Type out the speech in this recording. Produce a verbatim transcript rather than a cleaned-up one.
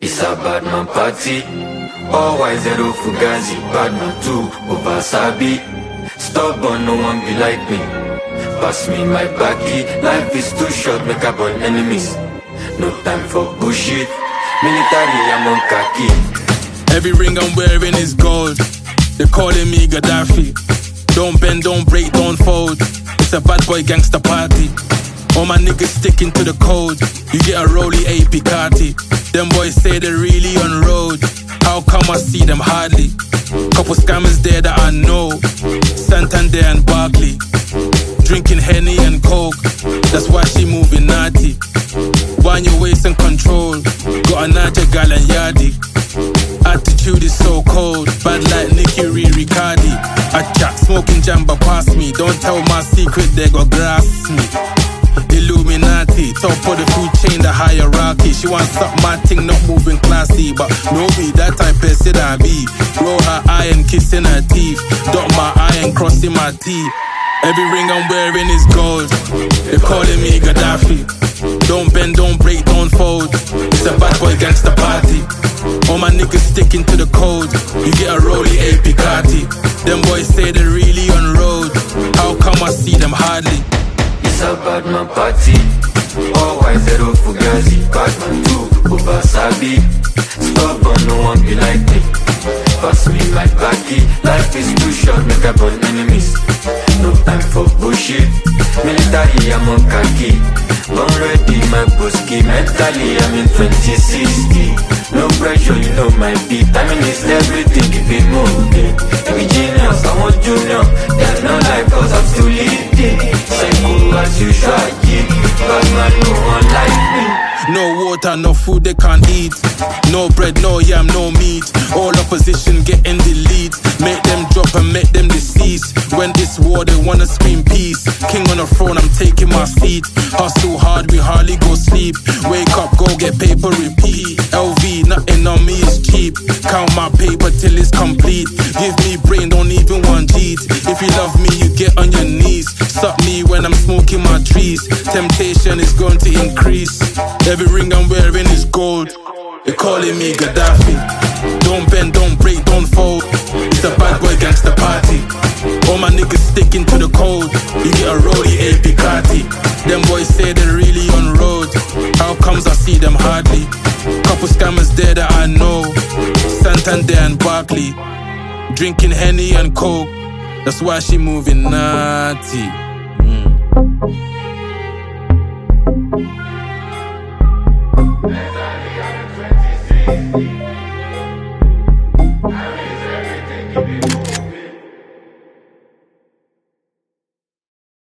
It's a bad man party. All white zero fugazi, bad man two over sabi. Stubborn, no one be like me. Pass me my baggy. Life is too short, make up on enemies. No time for bullshit. Military, I'm on khaki. Every ring I'm wearing is gold. They're calling me Gaddafi. Don't bend, don't break, don't fold. It's a bad boy gangster party. All my niggas sticking to the code. You get a rollie, a Picati. Them boys say they're really on road. How come I see them hardly? Couple scammers there that I know. Santander and Barkley. Drinking Henny and Coke. That's why she moving naughty. Wind your waist and control. Got a Naja gal and Yardi. Attitude is so cold. Bad like Nicky Riccardi. I chat smoking jamba past me. Don't tell my secret, they gon' grasp me. Illuminati, top of the food chain, the hierarchy. She wants suck my thing, not moving classy. But no be that type of person I be. Roll her eye and kissing her teeth. Dot my eye and crossing my teeth. Every ring I'm wearing is gold. They're calling me Gaddafi. Don't bend, don't break, don't fold. It's a bad boy gangster party. All my niggas sticking to the code. You get a rollie, a Picati. Them boys say they're really on road. How come I see them hardly? It's a bad man party. All white zero fugazi, bad man two over sabi. Stubborn, no one be like me. Pass me my baggy. Life is too short, make up on enemies. No time for bullshit. Military, I'm on khaki. Born ready, my boski. Mentally, I'm in twenty sixty. No pressure, you know my beat. Timing is everything, keep it moving. Every genius, I want junior. There's no life, cause I'm still leading. Psycho as usual, yeah. Bad man, no one like me. No water, no food they can't eat. No bread, no yam, no meat. All opposition getting delete. Make them drop and make them deceased. When this war they wanna scream peace. King on the throne, I'm taking my seat. Hustle hard, we hardly go sleep. Wake up, go get paper, repeat. L V, nothing on me is cheap. Count my paper till it's complete. Give me brain, don't even want G's. If you love me, you get on your knees. Suck me when I'm smoking my trees. Temptation is going to increase. Every ring I'm wearing is gold. They're calling me Gaddafi. Don't bend, don't break, don't fold. It's a bad boy gangster party. All my niggas sticking to the code. You get a rollie, a Picati. Them boys say they're really on road. How comes I see them hardly? Couple scammers there that I know. Santander and Barkley. Drinking Henny and Coke. That's why she moving naughty. Mm.